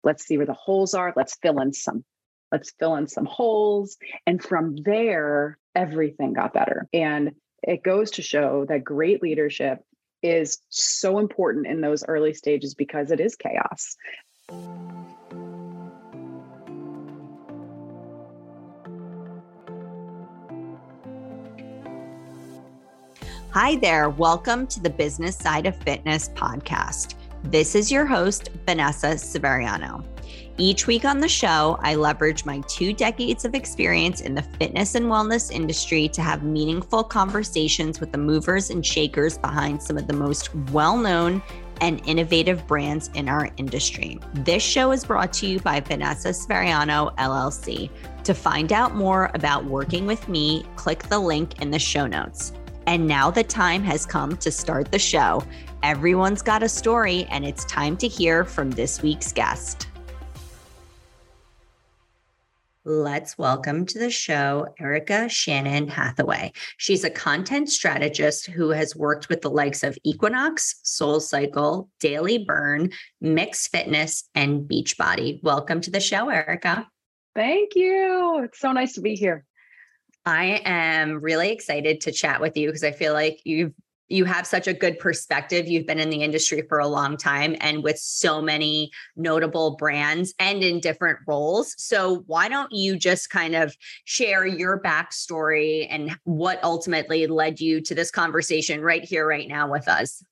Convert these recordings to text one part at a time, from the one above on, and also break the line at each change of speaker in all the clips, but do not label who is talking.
Let's see where the holes are. Let's fill in some holes. And from there, everything got better. And it goes to show that great leadership is so important in those early stages because it is chaos.
Hi there. Welcome to the Business Side of Fitness podcast. This is your host, Vanessa Severiano. Each week on the show, I leverage my 2 decades of experience in the fitness and wellness industry to have meaningful conversations with the movers and shakers behind some of the most well-known and innovative brands in our industry. This show is brought to you by Vanessa Severiano, LLC. To find out more about working with me, click the link in the show notes. And now the time has come to start the show. Everyone's got a story, and it's time to hear from this week's guest. Let's welcome to the show, Erica Shannon Hathaway. She's a content strategist who has worked with the likes of Equinox, SoulCycle, Daily Burn, Mix Fitness, and Beachbody. Welcome to the show, Erica.
Thank you. It's so nice to be here.
I am really excited to chat with you because I feel like you have such a good perspective. You've been in the industry for a long time and with so many notable brands and in different roles. So why don't you just kind of share your backstory and what ultimately led you to this conversation right here, right now with us?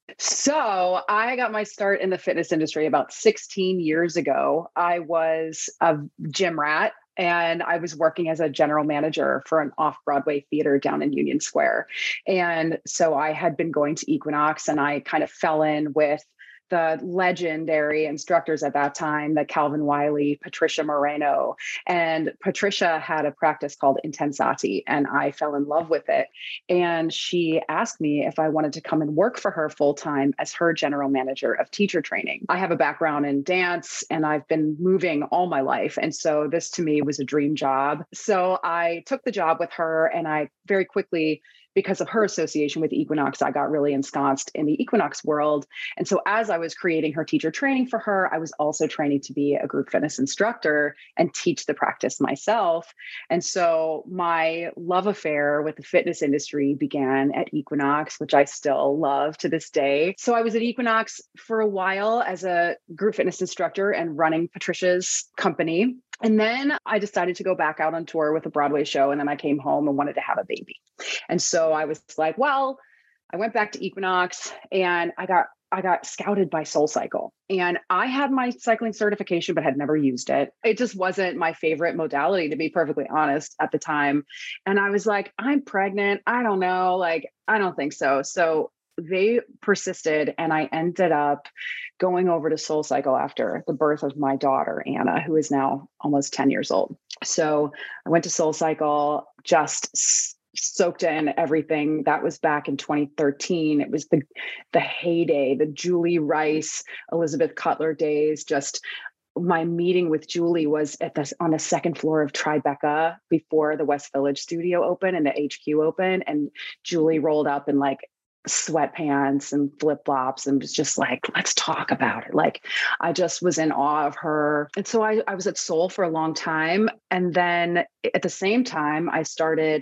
So I got my start in the fitness industry about 16 years ago. I was a gym rat. And I was working as a general manager for an off-Broadway theater down in Union Square. And so I had been going to Equinox and I kind of fell in with the legendary instructors at that time, the Calvin Wiley, Patricia Moreno. And Patricia had a practice called Intensati, and I fell in love with it. And she asked me if I wanted to come and work for her full-time as her general manager of teacher training. I have a background in dance, and I've been moving all my life. And so this to me was a dream job. So I took the job with her, and I very quickly, because of her association with Equinox, I got really ensconced in the Equinox world. And so as I was creating her teacher training for her, I was also training to be a group fitness instructor and teach the practice myself. And so my love affair with the fitness industry began at Equinox, which I still love to this day. So I was at Equinox for a while as a group fitness instructor and running Patricia's company. And then I decided to go back out on tour with a Broadway show. And then I came home and wanted to have a baby. And so I was like, well, I went back to Equinox and I got scouted by SoulCycle. And I had my cycling certification, but had never used it. It just wasn't my favorite modality, to be perfectly honest, at the time. And I was like, I'm pregnant. I don't know. Like, I don't think so. So they persisted, and I ended up going over to SoulCycle after the birth of my daughter, Anna, who is now almost 10 years old. So I went to SoulCycle, just soaked in everything. That was back in 2013. It was the heyday, the Julie Rice, Elizabeth Cutler days. Just my meeting with Julie was on the second floor of Tribeca before the West Village studio opened and the HQ opened. And Julie rolled up in like sweatpants and flip-flops and was just like, let's talk about it. Like, I just was in awe of her. And so I was at Soul for a long time. And then at the same time, I started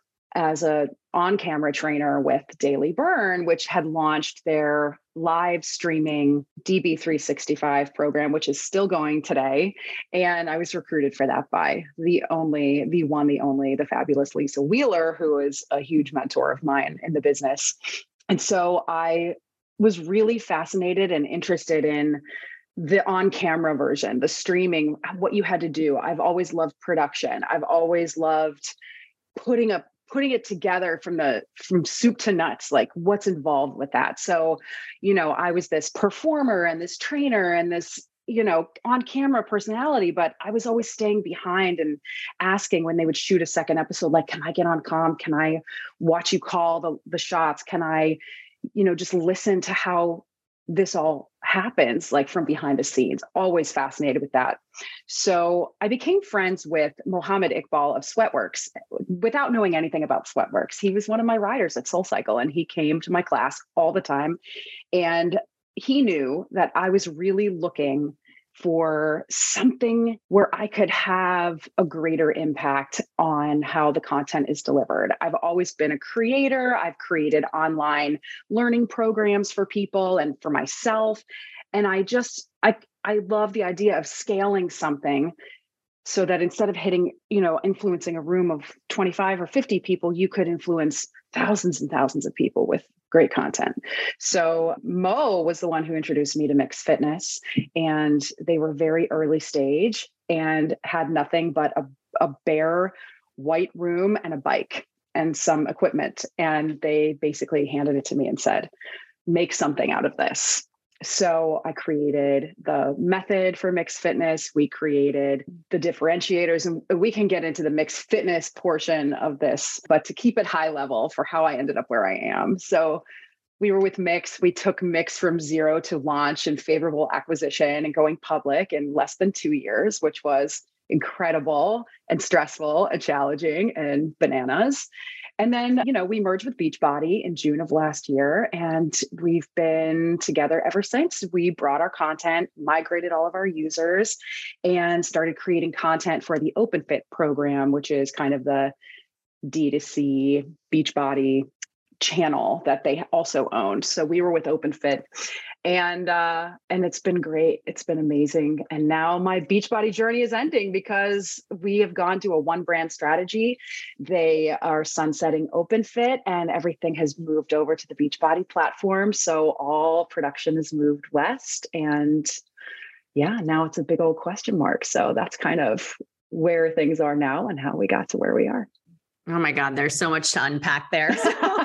as a on-camera trainer with Daily Burn, which had launched their live streaming DB365 program, which is still going today. And I was recruited for that by the fabulous Lisa Wheeler, who is a huge mentor of mine in the business. And so I was really fascinated and interested in the on-camera version, the streaming, what you had to do. I've always loved production. I've always loved putting it together from soup to nuts, like what's involved with that. So, I was this performer and this trainer and this, on camera personality, but I was always staying behind and asking when they would shoot a second episode, like, can I get on comm? Can I watch you call the shots? Can I, just listen to how this all happens, like from behind the scenes? Always fascinated with that. So I became friends with Mohammed Iqbal of Sweatworks without knowing anything about Sweatworks. He was one of my riders at SoulCycle, and he came to my class all the time. And he knew that I was really looking for something where I could have a greater impact on how the content is delivered. I've always been a creator. I've created online learning programs for people and for myself. And I love the idea of scaling something so that instead of influencing a room of 25 or 50 people, you could influence thousands and thousands of people with great content. So Mo was the one who introduced me to Mix Fitness, and they were very early stage and had nothing but a bare white room and a bike and some equipment. And they basically handed it to me and said, make something out of this. So I created the method for Mix Fitness. We created the differentiators, and we can get into the Mix Fitness portion of this, but to keep it high level for how I ended up where I am. So we were with Mix. We took Mix from zero to launch and favorable acquisition and going public in less than 2 years, which was incredible and stressful and challenging and bananas. And then, we merged with Beachbody in June of last year, and we've been together ever since. We brought our content, migrated all of our users, and started creating content for the OpenFit program, which is kind of the D2C Beachbody channel that they also owned. So we were with OpenFit, and it's been great. It's been amazing. And now my Beachbody journey is ending because we have gone to a one brand strategy. They are sunsetting OpenFit, and everything has moved over to the Beachbody platform. So all production has moved west, and now it's a big old question mark. So that's kind of where things are now and how we got to where we are.
Oh my God, there's so much to unpack there.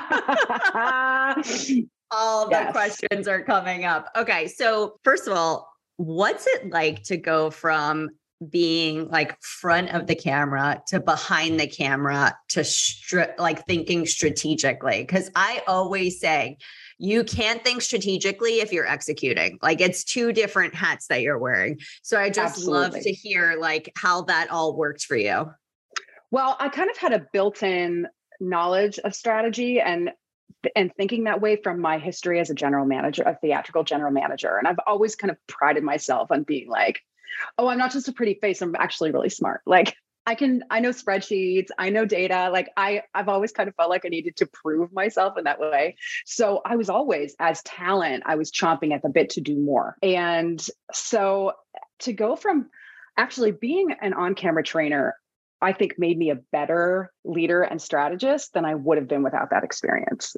All the questions are coming up. Okay. So first of all, what's it like to go from being like front of the camera to behind the camera to thinking strategically? Because I always say you can't think strategically if you're executing. Like it's two different hats that you're wearing. So I just love to hear like how that all works for you.
Well, I kind of had a built-in knowledge of strategy and thinking that way from my history as a theatrical general manager. And I've always kind of prided myself on being like, oh, I'm not just a pretty face, I'm actually really smart. Like I know spreadsheets, I know data. Like I've always kind of felt like I needed to prove myself in that way. So I was always, as talent, I was chomping at the bit to do more. And so to go from actually being an on-camera trainer, I think made me a better leader and strategist than I would have been without that experience.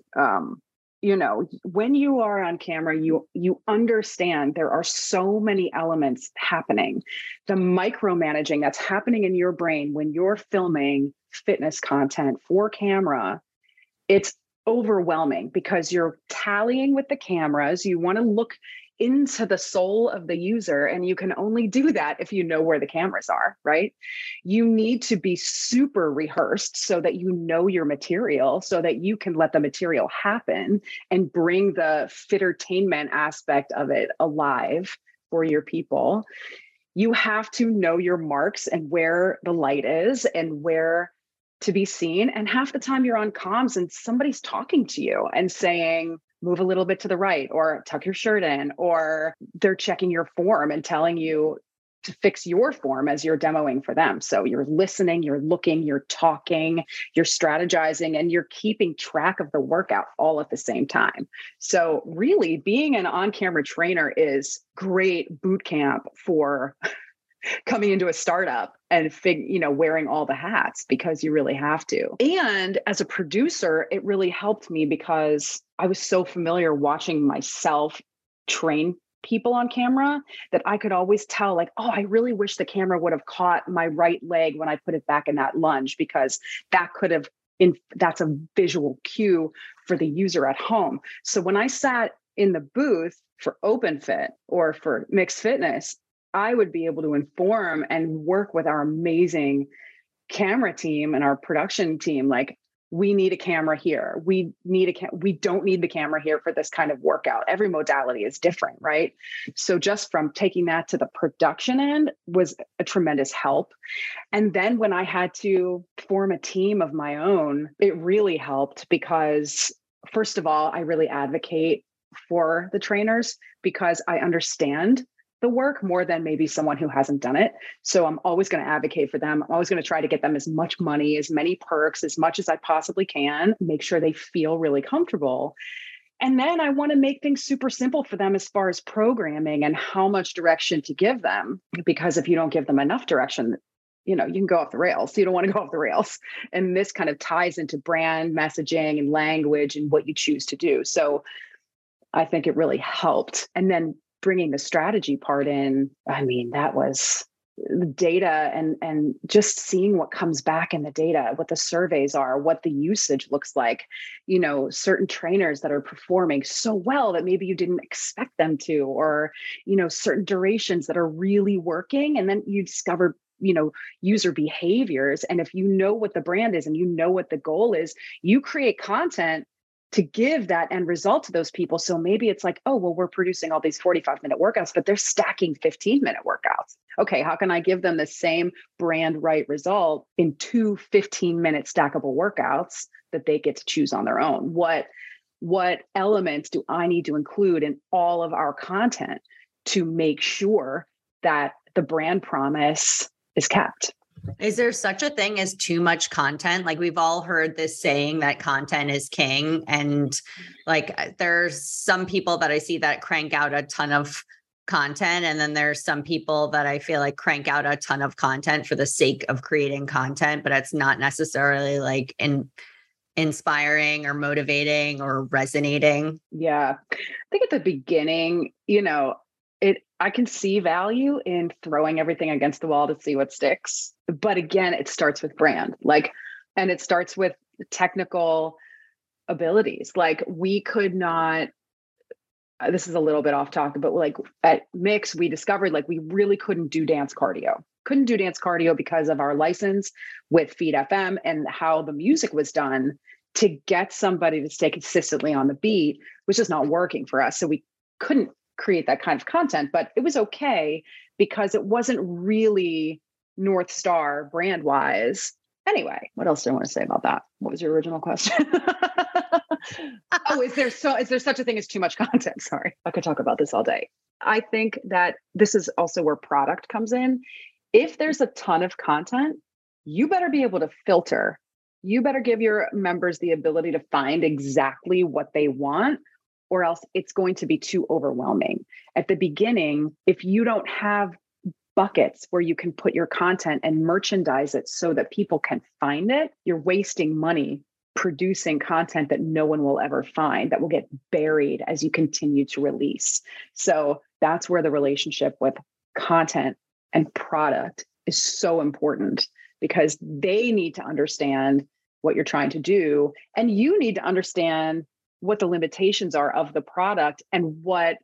When you are on camera, you understand there are so many elements happening. The micromanaging that's happening in your brain when you're filming fitness content for camera, it's overwhelming because you're tallying with the cameras. You want to look into the soul of the user, and you can only do that if you know where the cameras are, right? You need to be super rehearsed so that you know your material, so that you can let the material happen and bring the fittertainment aspect of it alive for your people. You have to know your marks and where the light is and where to be seen. And half the time you're on comms and somebody's talking to you and saying, move a little bit to the right, or tuck your shirt in, or they're checking your form and telling you to fix your form as you're demoing for them. So you're listening, you're looking, you're talking, you're strategizing, and you're keeping track of the workout all at the same time. So really being an on-camera trainer is great boot camp for coming into a startup and wearing all the hats, because you really have to. And as a producer, it really helped me because I was so familiar watching myself train people on camera that I could always tell, like, oh, I really wish the camera would have caught my right leg when I put it back in that lunge, because that's a visual cue for the user at home. So when I sat in the booth for OpenFit or for Mix Fitness, I would be able to inform and work with our amazing camera team and our production team. Like, we need a camera here. We don't need the camera here for this kind of workout. Every modality is different, right? So just from taking that to the production end was a tremendous help. And then when I had to form a team of my own, it really helped because, first of all, I really advocate for the trainers because I understand the work more than maybe someone who hasn't done it. So I'm always going to advocate for them. I'm always going to try to get them as much money, as many perks, as much as I possibly can, make sure they feel really comfortable. And then I want to make things super simple for them as far as programming and how much direction to give them. Because if you don't give them enough direction, you can go off the rails. You don't want to go off the rails. And this kind of ties into brand messaging and language and what you choose to do. So I think it really helped. And then bringing the strategy part in, that was the data and just seeing what comes back in the data, what the surveys are, what the usage looks like, certain trainers that are performing so well that maybe you didn't expect them to, or, certain durations that are really working. And then you discover, user behaviors. And if you know what the brand is and you know what the goal is, you create content to give that end result to those people. So maybe it's like, oh, well, we're producing all these 45-minute workouts, but they're stacking 15-minute workouts. Okay, how can I give them the same brand right result in 2 15-minute stackable workouts that they get to choose on their own? What elements do I need to include in all of our content to make sure that the brand promise is kept?
Is there such a thing as too much content? Like, we've all heard this saying that content is king. And like, there's some people that I see that crank out a ton of content. And then there's some people that I feel like crank out a ton of content for the sake of creating content, but it's not necessarily like inspiring or motivating or resonating.
Yeah. I think at the beginning, I can see value in throwing everything against the wall to see what sticks. But again, it starts with brand, and it starts with technical abilities. Like, we could not, this is a little bit off topic, but like at Mix, we discovered we really couldn't do dance cardio. Couldn't do dance cardio because of our license with Feed FM and how the music was done. To get somebody to stay consistently on the beat was just not working for us. So we couldn't create that kind of content, but it was okay because it wasn't really North Star brand wise. Anyway, what else do I want to say about that? What was your original question? Oh, is there such a thing as too much content? Sorry, I could talk about this all day. I think that this is also where product comes in. If there's a ton of content, you better be able to filter. You better give your members the ability to find exactly what they want, or else it's going to be too overwhelming. At the beginning, if you don't have buckets where you can put your content and merchandise it so that people can find it, you're wasting money producing content that no one will ever find, that will get buried as you continue to release. So that's where the relationship with content and product is so important, because they need to understand what you're trying to do. And you need to understand what the limitations are of the product and what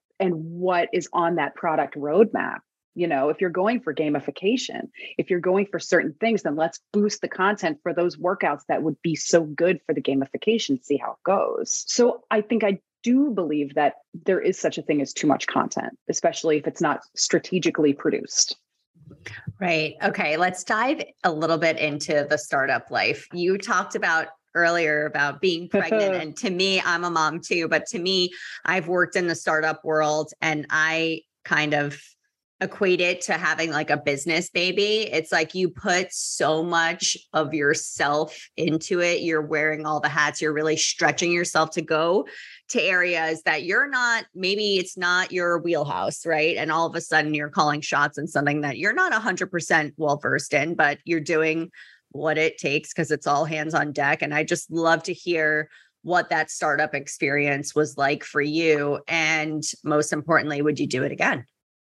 is on that product roadmap. If you're going for gamification, if you're going for certain things, then let's boost the content for those workouts that would be so good for the gamification, see how it goes. So I think I do believe that there is such a thing as too much content, especially if it's not strategically produced.
Right. Okay. Let's dive a little bit into the startup life. You talked about earlier about being pregnant. And to me, I'm a mom too, but to me, I've worked in the startup world and I kind of equate it to having like a business baby. It's like you put so much of yourself into it. You're wearing all the hats. You're really stretching yourself to go to areas that maybe it's not your wheelhouse, right? And all of a sudden you're calling shots on something that you're not 100% well-versed in, but you're doing what it takes because it's all hands on deck. And I just love to hear what that startup experience was like for you. And most importantly, would you do it again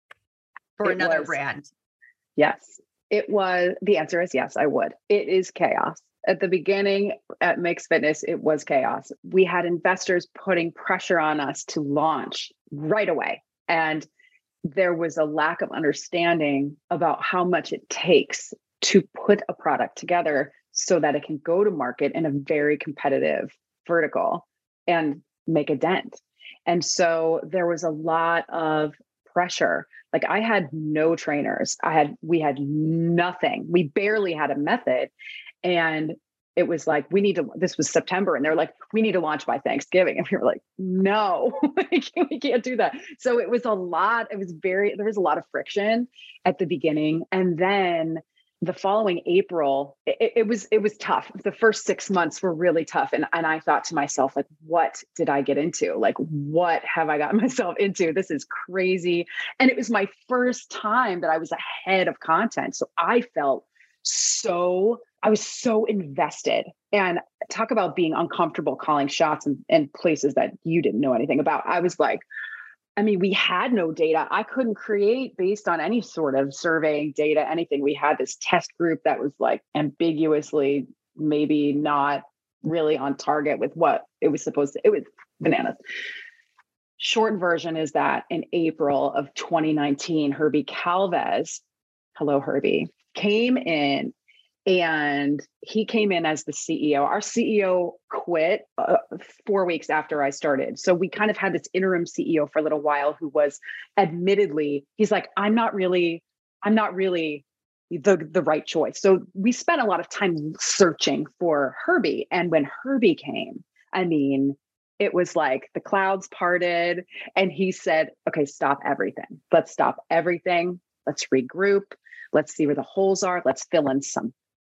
for another brand?
Yes, it was. The answer is yes, I would. It is chaos. At the beginning at Mix Fitness, it was chaos. We had investors putting pressure on us to launch right away. And there was a lack of understanding about how much it takes to put a product together so that it can go to market in a very competitive vertical and make a dent. And so there was a lot of pressure. Like, I had no trainers. We had nothing. We barely had a method. And it was like, this was September, and they're like, we need to launch by Thanksgiving. And we were like, no, we can't do that. So it was there was a lot of friction at the beginning. And then the following April, it was tough. The first 6 months were really tough. And I thought to myself, like, what did I get into? Like, what have I gotten myself into? This is crazy. And it was my first time that I was ahead of content. So I was so invested. And talk about being uncomfortable calling shots in places that you didn't know anything about. I was like, we had no data. I couldn't create based on any sort of surveying data, anything. We had this test group that was like ambiguously, maybe not really on target with what it was supposed to. It was bananas. Short version is that in April of 2019, Herbie Calvez, hello, Herbie, came in. And he came in as the CEO. Our CEO quit 4 weeks after I started. So we kind of had this interim CEO for a little while who was admittedly, he's like, I'm not really the right choice. So we spent a lot of time searching for Herbie. And when Herbie came, it was like the clouds parted and he said, okay, stop everything. Let's stop everything. Let's regroup. Let's see where the holes are. Let's fill in some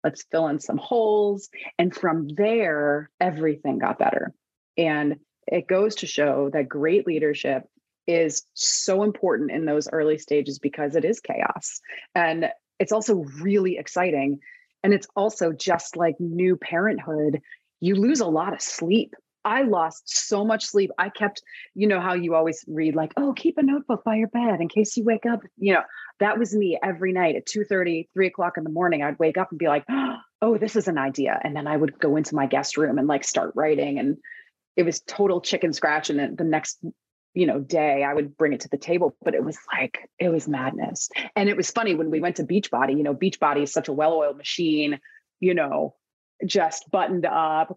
holes. And from there, everything got better. And it goes to show that great leadership is so important in those early stages because it is chaos. And it's also really exciting. And it's also just like new parenthood, you lose a lot of sleep. I lost so much sleep. I kept, how you always read like, oh, keep a notebook by your bed in case you wake up. That was me every night at 2:30, 3:00 in the morning. I'd wake up and be like, oh, this is an idea. And then I would go into my guest room and like start writing. And it was total chicken scratch. And then the next, day I would bring it to the table, but it was madness. And it was funny when we went to Beachbody, Beachbody is such a well-oiled machine, just buttoned up,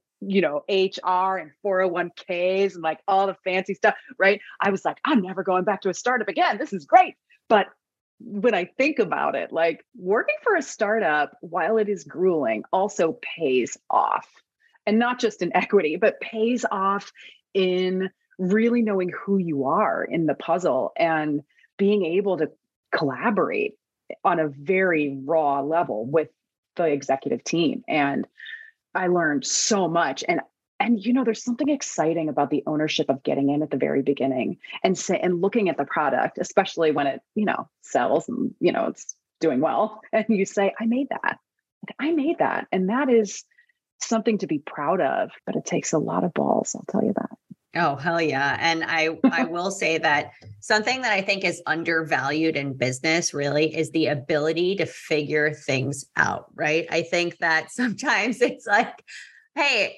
HR and 401ks and like all the fancy stuff, right? I was like, I'm never going back to a startup again. This is great. But when I think about it, like working for a startup, while it is grueling, also pays off. And not just in equity, but pays off in really knowing who you are in the puzzle and being able to collaborate on a very raw level with the executive team. And I learned so much. And there's something exciting about the ownership of getting in at the very beginning and looking at the product, especially when it, sells and, it's doing well. And you say, I made that. And that is something to be proud of, but it takes a lot of balls. I'll tell you that.
Oh, hell yeah. And I will say that something that I think is undervalued in business really is the ability to figure things out, right? I think that sometimes it's like, hey,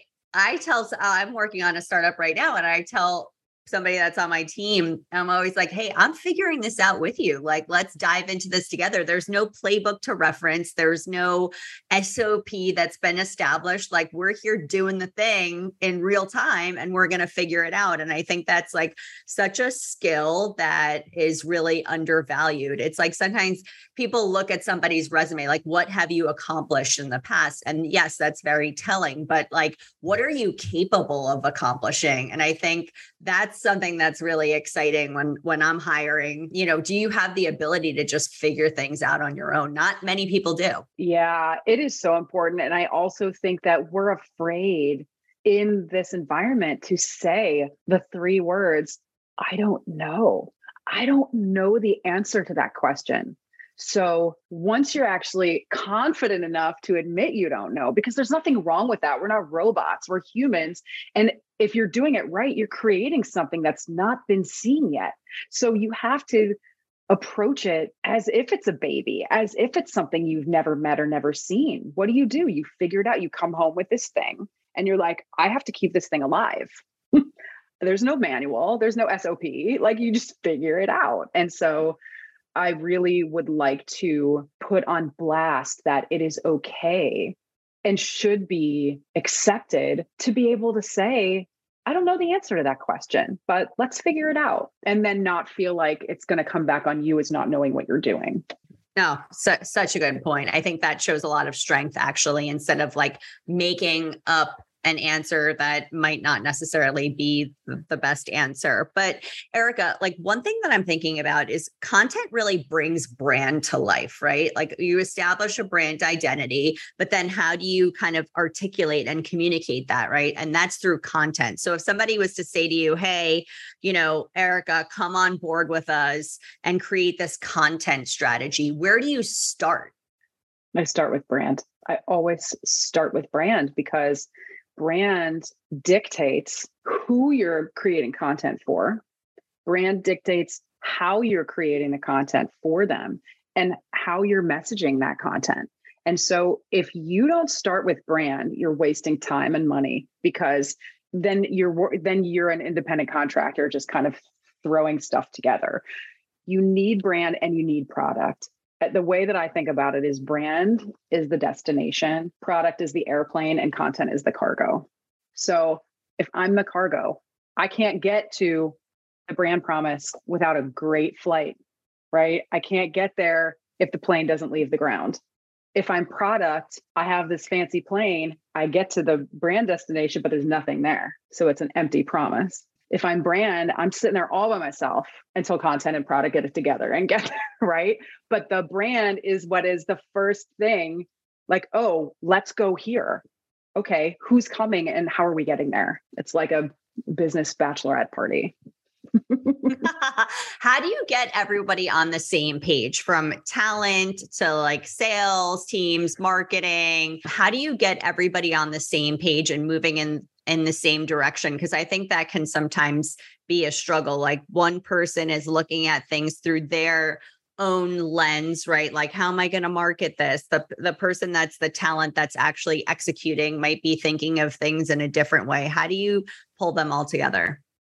I'm working on a startup right now and I tell somebody that's on my team, I'm always like, hey, I'm figuring this out with you. Like, let's dive into this together. There's no playbook to reference. There's no SOP that's been established. Like, we're here doing the thing in real time and we're going to figure it out. And I think that's like such a skill that is really undervalued. It's like sometimes people look at somebody's resume, like, what have you accomplished in the past? And yes, that's very telling, but like, what are you capable of accomplishing? And I think that's something that's really exciting when I'm hiring. Do you have the ability to just figure things out on your own? Not many people do.
Yeah, it is so important. And I also think that we're afraid in this environment to say the 3 words, I don't know. I don't know the answer to that question. So once you're actually confident enough to admit you don't know, because there's nothing wrong with that. We're not robots, we're humans. And if you're doing it right, you're creating something that's not been seen yet. So you have to approach it as if it's a baby, as if it's something you've never met or never seen. What do? You figure it out. You come home with this thing and you're like, I have to keep this thing alive. There's no manual, there's no SOP, like you just figure it out. And so I really would like to put on blast that it is okay and should be accepted to be able to say, I don't know the answer to that question, but let's figure it out. And then not feel like it's going to come back on you as not knowing what you're doing.
No, such a good point. I think that shows a lot of strength, actually, instead of like making up an answer that might not necessarily be the best answer. But Erica, like one thing that I'm thinking about is content really brings brand to life, right? Like you establish a brand identity, but then how do you kind of articulate and communicate that, right? And that's through content. So if somebody was to say to you, hey, Erica, come on board with us and create this content strategy, where do you start?
I start with brand. I always start with brand because brand dictates who you're creating content for. Brand dictates how you're creating the content for them and how you're messaging that content. And so if you don't start with brand, you're wasting time and money because then you're an independent contractor just kind of throwing stuff together. You need brand and you need product. The way that I think about it is brand is the destination, product is the airplane, and content is the cargo. So if I'm the cargo, I can't get to the brand promise without a great flight, right? I can't get there if the plane doesn't leave the ground. If I'm product, I have this fancy plane, I get to the brand destination, but there's nothing there. So it's an empty promise. If I'm brand, I'm sitting there all by myself until content and product get it together and get there, right? But the brand is what is the first thing, like, oh, let's go here. Okay, who's coming and how are we getting there? It's like a business bachelorette party.
How do you get everybody on the same page, from talent to like sales teams, marketing? How do you get everybody on the same page and moving in the same direction? Because I think that can sometimes be a struggle. Like one person is looking at things through their own lens, right? Like, how am I going to market this? The person that's the talent that's actually executing might be thinking of things in a different way. How do you pull them all together?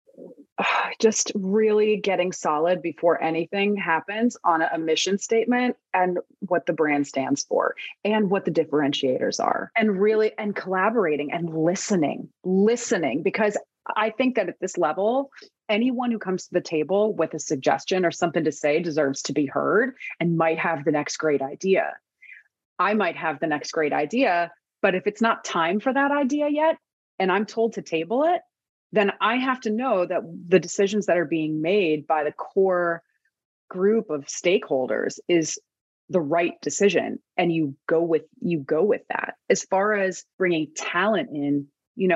Just really getting solid before anything happens on a mission statement and what the brand stands for and what the differentiators are, and collaborating and listening, because I think that at this level, anyone who comes to the table with a suggestion or something to say deserves to be heard and might have the next great idea. I might have the next great idea, but if it's not time for that idea yet, and I'm told to table it, then I have to know that the decisions that are being made by the core group of stakeholders is the right decision. And you go with that. As far as bringing talent in,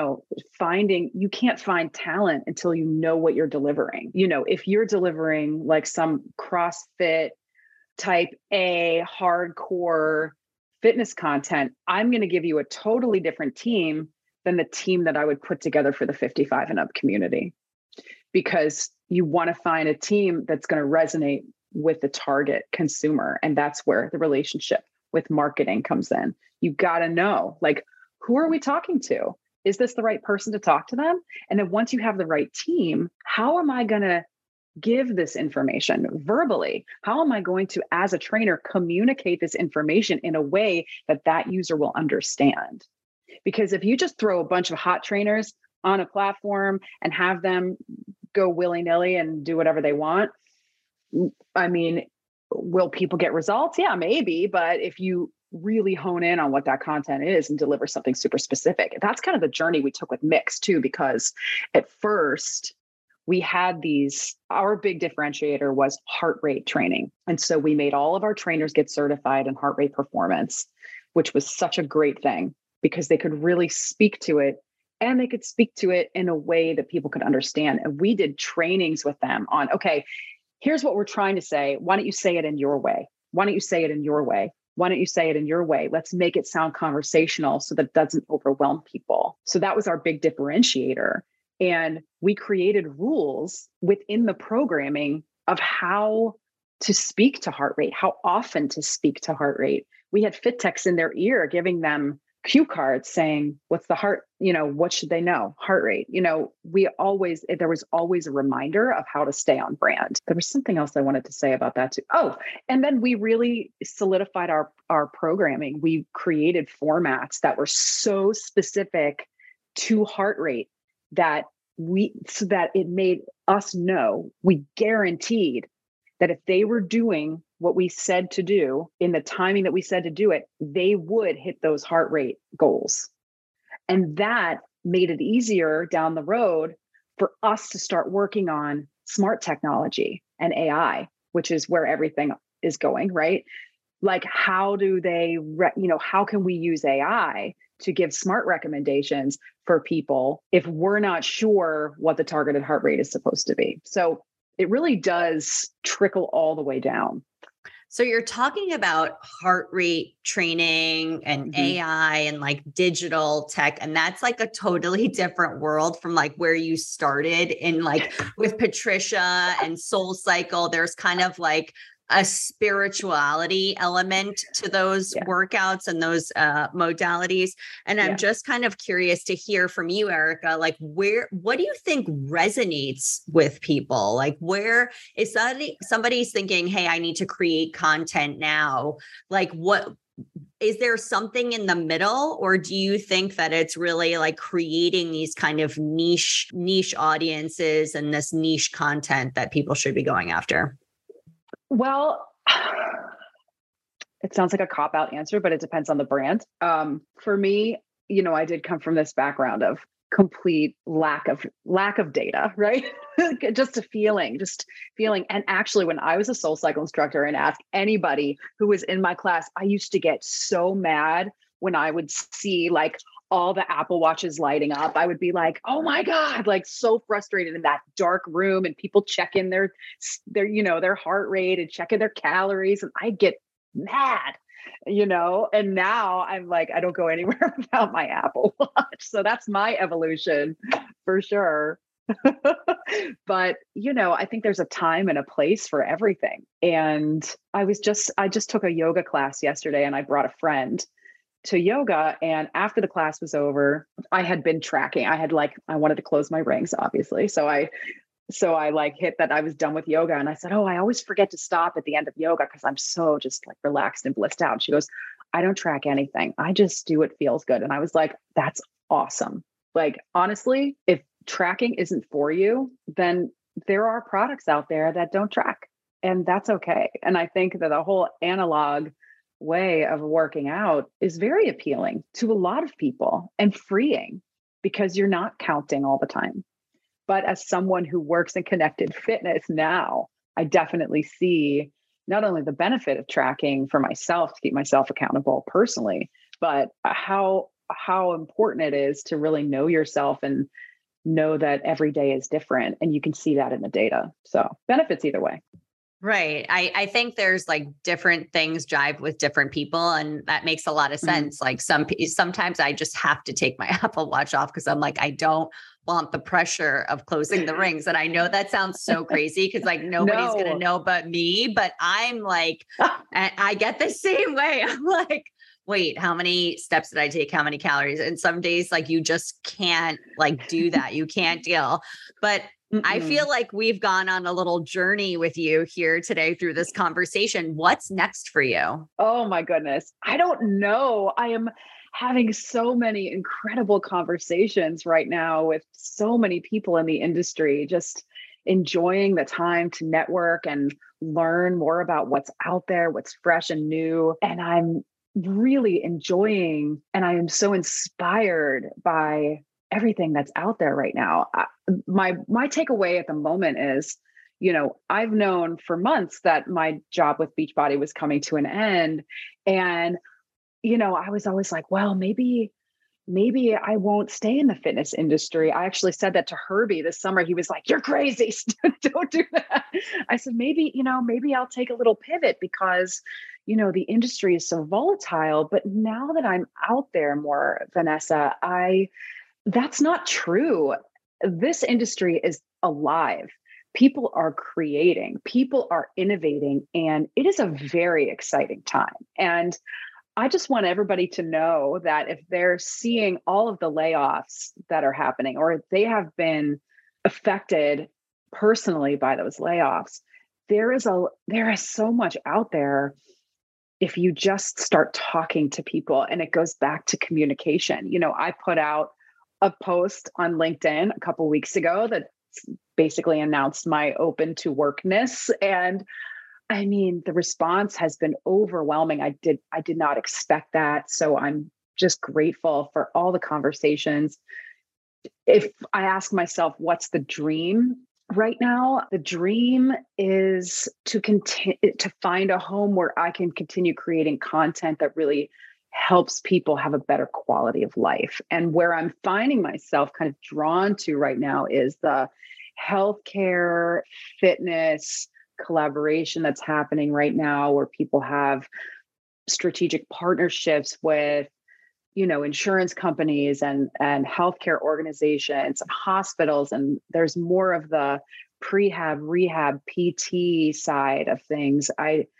you can't find talent until you know what you're delivering. If you're delivering like some CrossFit type A hardcore fitness content, I'm going to give you a totally different team than the team that I would put together for the 55 and up community, because you want to find a team that's going to resonate with the target consumer. And that's where the relationship with marketing comes in. You got to know, like, who are we talking to? Is this the right person to talk to them? And then once you have the right team, how am I going to give this information verbally? How am I going to, as a trainer, communicate this information in a way that that user will understand? Because if you just throw a bunch of hot trainers on a platform and have them go willy-nilly and do whatever they want, I mean, will people get results? Yeah, maybe. But if you really hone in on what that content is and deliver something super specific, that's kind of the journey we took with Mix too, because at first we had our big differentiator was heart rate training. And so we made all of our trainers get certified in heart rate performance, which was such a great thing, because they could really speak to it, and they could speak to it in a way that people could understand. And we did trainings with them on, okay, here's what we're trying to say. Why don't you say it in your way? Why don't you say it in your way? Why don't you say it in your way? Let's make it sound conversational so that it doesn't overwhelm people. So that was our big differentiator. And we created rules within the programming of how to speak to heart rate, how often to speak to heart rate. We had fit techs in their ear giving them cue cards saying, what's the heart, what should they know? Heart rate. There was always a reminder of how to stay on brand. There was something else I wanted to say about that too. Oh, and then we really solidified our programming. We created formats that were so specific to heart rate so that it made us know, we guaranteed that if they were doing what we said to do in the timing that we said to do it, they would hit those heart rate goals. And that made it easier down the road for us to start working on smart technology and AI, which is where everything is going, right? Like, how do they, how can we use AI to give smart recommendations for people if we're not sure what the targeted heart rate is supposed to be? So it really does trickle all the way down.
So you're talking about heart rate training and AI and like digital tech, and that's like a totally different world from like where you started in like with Patricia and Soul Cycle. There's kind of like a spirituality element to those workouts and those modalities. And I'm just kind of curious to hear from you, Erica, like what do you think resonates with people? Like where is somebody's thinking, hey, I need to create content now. Like what, is there something in the middle, or do you think that it's really like creating these kind of niche audiences and this niche content that people should be going after?
Well, it sounds like a cop-out answer, but it depends on the brand. For me, I did come from this background of complete lack of data, right? just feeling. And actually, when I was a Soul Cycle instructor and asked anybody who was in my class, I used to get so mad when I would see like all the Apple Watches lighting up. I would be like, oh my God, like so frustrated in that dark room, and people checking their heart rate and checking their calories. And I get mad, and now I'm like, I don't go anywhere without my Apple Watch. So that's my evolution for sure. But, I think there's a time and a place for everything. And I just took a yoga class yesterday, and I brought a friend to yoga. And after the class was over, I had been tracking. I wanted to close my rings, obviously. So I like hit that I was done with yoga. And I said, oh, I always forget to stop at the end of yoga because I'm so just like relaxed and blissed out. And she goes, I don't track anything. I just do what feels good. And I was like, that's awesome. Like, honestly, if tracking isn't for you, then there are products out there that don't track, and that's okay. And I think that the whole analog way of working out is very appealing to a lot of people and freeing because you're not counting all the time. But as someone who works in connected fitness now, I definitely see not only the benefit of tracking for myself to keep myself accountable personally, but how important it is to really know yourself and know that every day is different. And you can see that in the data. So benefits either way.
Right. I think there's like different things jive with different people, and that makes a lot of sense. Like sometimes I just have to take my Apple Watch off because I'm like, I don't want the pressure of closing the rings. And I know that sounds so crazy because like nobody's going to know but me, but I'm like, I get the same way. I'm like, wait, how many steps did I take? How many calories? And some days like you just can't like do that. You can't deal. But I feel like we've gone on a little journey with you here today through this conversation. What's next for you?
Oh my goodness. I don't know. I am having so many incredible conversations right now with so many people in the industry, just enjoying the time to network and learn more about what's out there, what's fresh and new. And I'm really enjoying, and I am so inspired by everything that's out there right now. My takeaway at the moment is, I've known for months that my job with Beachbody was coming to an end. And, I was always like, well, maybe I won't stay in the fitness industry. I actually said that to Herbie this summer. He was like, you're crazy. Don't do that. I said, maybe I'll take a little pivot because, the industry is so volatile. But now that I'm out there more, Vanessa, that's not true. This industry is alive. People are creating, people are innovating, and it is a very exciting time. And I just want everybody to know that if they're seeing all of the layoffs that are happening, or if they have been affected personally by those layoffs, there is so much out there if you just start talking to people. And it goes back to communication. I put out a post on LinkedIn a couple of weeks ago that basically announced my open to workness. And I mean, the response has been overwhelming. I did not expect that. So I'm just grateful for all the conversations. If I ask myself, what's the dream right now? The dream is to find a home where I can continue creating content that really helps people have a better quality of life. And where I'm finding myself kind of drawn to right now is the healthcare, fitness collaboration that's happening right now, where people have strategic partnerships with, insurance companies and healthcare organizations and hospitals. And there's more of the prehab, rehab, PT side of things.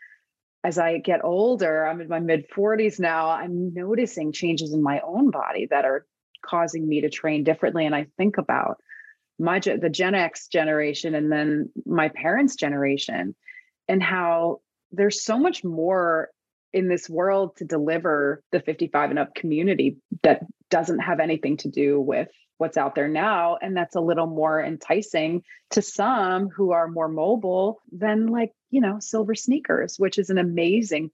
As I get older, I'm in my mid 40s now, I'm noticing changes in my own body that are causing me to train differently. And I think about the Gen X generation and then my parents' generation, and how there's so much more in this world to deliver the 55 and up community that doesn't have anything to do with what's out there now. And that's a little more enticing to some who are more mobile than silver sneakers, which is an amazing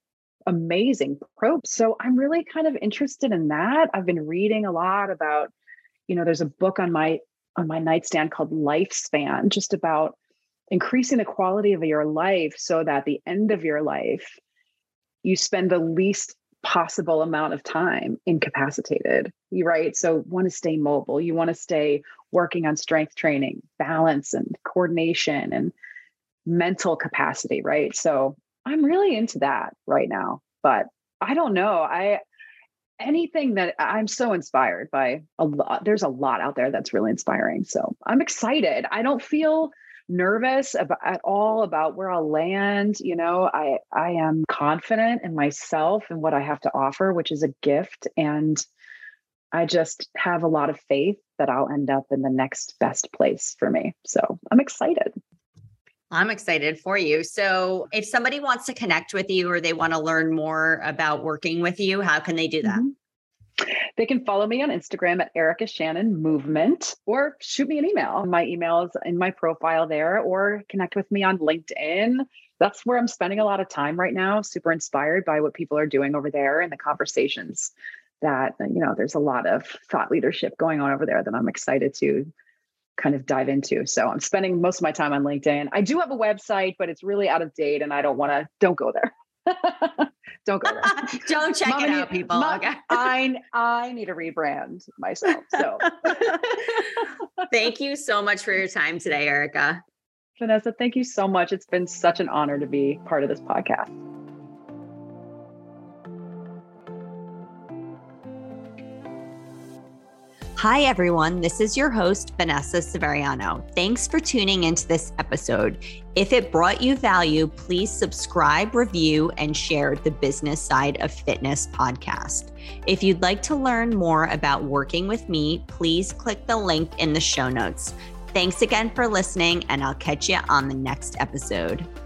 probe. So I'm really kind of interested in that. I've been reading a lot about, there's a book on my nightstand called Lifespan, just about increasing the quality of your life so that at the end of your life, you spend the least possible amount of time incapacitated, right? So want to stay mobile. You want to stay working on strength training, balance and coordination and mental capacity, right? So I'm really into that right now, but I don't know. Anything that I'm so inspired by there's a lot out there that's really inspiring. So I'm excited. I don't feel nervous at all about where I'll land. I am confident in myself and what I have to offer, which is a gift. And I just have a lot of faith that I'll end up in the next best place for me. So I'm excited.
I'm excited for you. So if somebody wants to connect with you or they want to learn more about working with you, how can they do that?
Mm-hmm. They can follow me on Instagram at Erica Shannon Movement, or shoot me an email. My email is in my profile there, or connect with me on LinkedIn. That's where I'm spending a lot of time right now. Super inspired by what people are doing over there and the conversations that, there's a lot of thought leadership going on over there that I'm excited to kind of dive into. So I'm spending most of my time on LinkedIn. I do have a website, but it's really out of date and don't go there. Don't go there.
Don't check it out, people. Okay.
I need to rebrand myself. So
thank you so much for your time today, Erica.
Vanessa, thank you so much. It's been such an honor to be part of this podcast.
Hi, everyone. This is your host, Vanessa Severiano. Thanks for tuning into this episode. If it brought you value, please subscribe, review, and share the Business Side of Fitness podcast. If you'd like to learn more about working with me, please click the link in the show notes. Thanks again for listening, and I'll catch you on the next episode.